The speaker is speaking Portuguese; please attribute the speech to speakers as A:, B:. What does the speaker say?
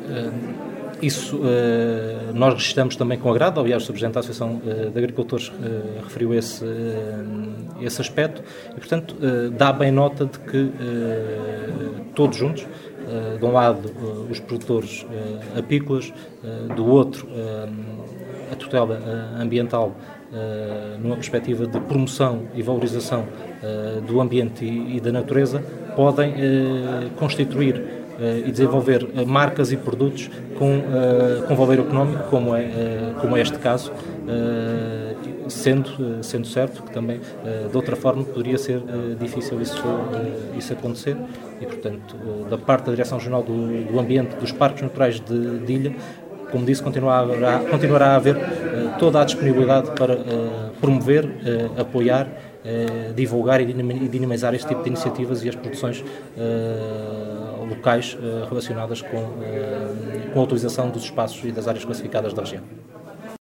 A: Isso nós registramos também com agrado. Aliás, o Sr. Presidente da Associação de Agricultores referiu esse aspecto e, portanto, dá bem nota de que todos juntos, de um lado os produtores apícolas, do outro a tutela ambiental, numa perspectiva de promoção e valorização do ambiente e da natureza, podem constituir e desenvolver marcas e produtos com valor económico, como é este caso, sendo certo que também, de outra forma, poderia ser difícil isso acontecer e, portanto, da parte da Direção Regional do Ambiente, dos Parques Naturais de Ilha, como disse, continuará a haver toda a disponibilidade para promover, apoiar, divulgar e dinamizar este tipo de iniciativas e as produções locais relacionadas com a utilização dos espaços e das áreas classificadas da região.